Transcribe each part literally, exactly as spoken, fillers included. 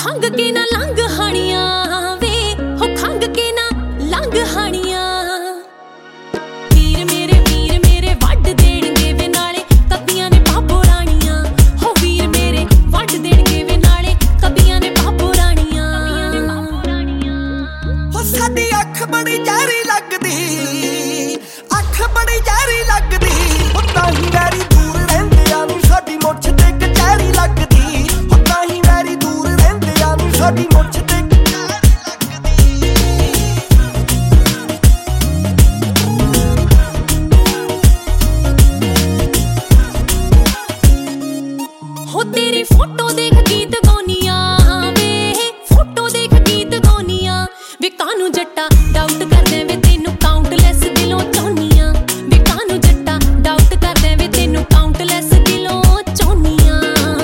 खंग के ना लंघ हानियां वे हो खंग के ना लंघ हानियां वीर मेरे वीर मेरे वड्ड देणगे वे नाले कदियां ने बाबो राणियां हो वीर मेरे वड्ड देणगे वे नाले कदियां ने बाबो राणियां हो साडी अख बड़ी जहरी लगदी अख बड़ी जहरी लगदी हो ताही वैरी दूर रहिंदियां नी साडी मुੱਛ ते कचहरी लगदी हो ताही वैरी दूर रहिंदियां नी साडी मुੱਛ ते हो तेरी फोटो देख गीत गौनिया वे फोटो देख गीत गौनिया वे कानू जट्टा डाउट करदे वे तेनू काउंटलेस दिलों चाहनियां वे कानू जट्टा डाउट करदे वे तेनू काउंटलेस दिलों चाहनियां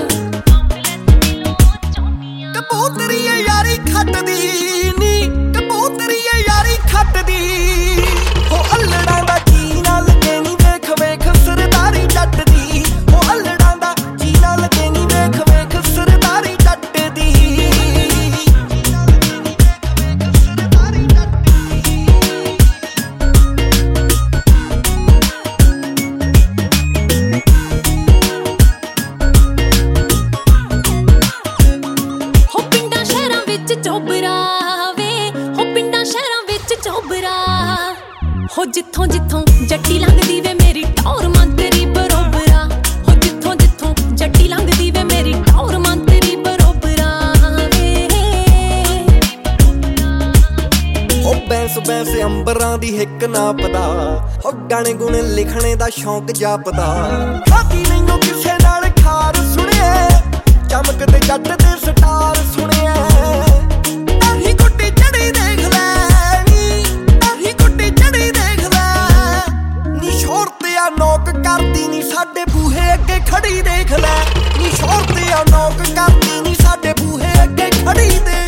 कबूतरी यारी खटदी नी कबूतरी यारी खटदी हो अल्लड़ां दा जी ना लगे नी वेख वेख सरदारी जट दी हो अल्लड़ां दा जी ना लगे नी वेख वेख सरदारी जट दी हो पिंडां शहरां विच चोबरा वे हो पिंडां शहरां विच चोबरा हो जिथों जिथों जट्टी लंघदी वे मेरी टौर मंतरी बरोबरा हो जिथों जिथों जट्टी लंघदी वे मेरी टौर मंतरी बरोबरा वे हो बैंस बैंस अंबरां दी हिक नापदा हो गाने गुणे लिखणे दा शौक जापदा खादी नैनों किसे नाल खार सुणिए चमकदे जट दे स्टार सुणिए ताही गुड्डी चढ़ी देख लै नी ताही गुड्डी चढ़ी देख लै नी शोर ते आ नोक करदी नी साडे बूहे अगे खड़ी देख लै नी शोर ते आ नोक करदी नी साडे बूहे अगे खड़ी देख